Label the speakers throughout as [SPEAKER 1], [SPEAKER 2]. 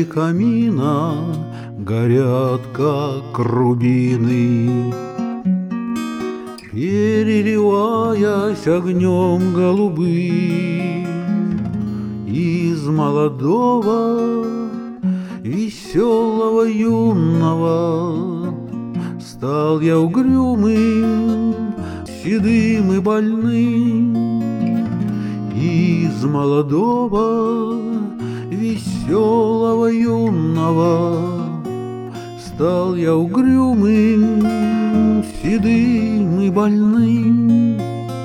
[SPEAKER 1] камина горят, как рубины, переливаясь огнем голубым. Из молодого, веселого, юного стал я угрюмым, седым и больным. Из молодого, веселого, юного стал я угрюмым, седым и больным.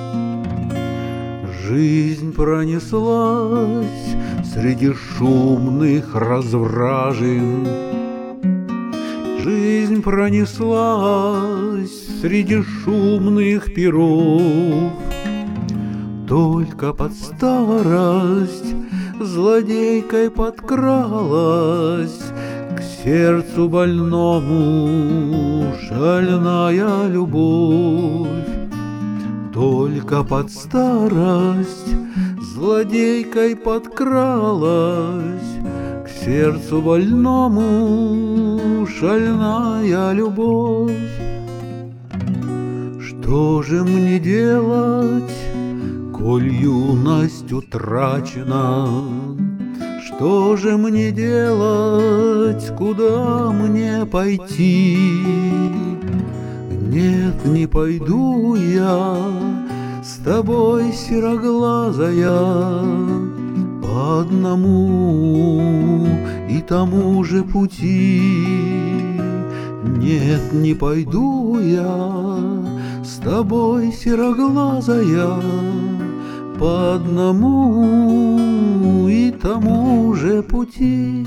[SPEAKER 1] Жизнь пронеслась среди шумных развражин, жизнь пронеслась среди шумных перов. Только под старость злодейкой подкралась к сердцу больному шальная любовь. Только под старость злодейкой подкралась к сердцу больному шальная любовь. Что же мне делать, коль юность утрачена? Что же мне делать, куда мне пойти? Нет, не пойду я с тобой, сероглазая, по одному и тому же пути. Нет, не пойду я с тобой, сероглазая, по одному и тому же пути.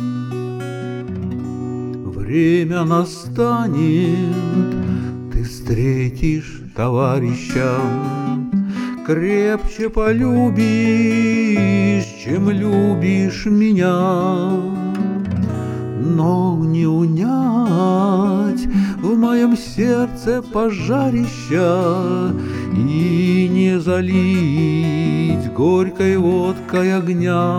[SPEAKER 1] Время настанет, ты встретишь товарища, крепче полюбишь, чем любишь меня. Но не унять в моем сердце пожарища и не залить горькой водкой огня.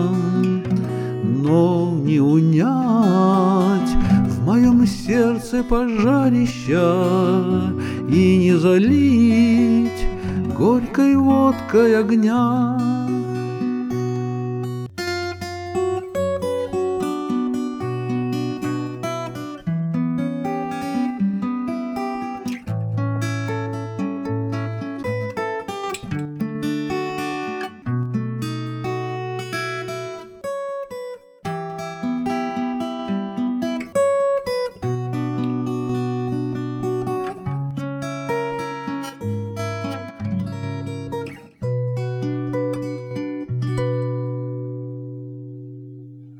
[SPEAKER 1] Но не унять в моем сердце пожарища и не залить горькой водкой огня.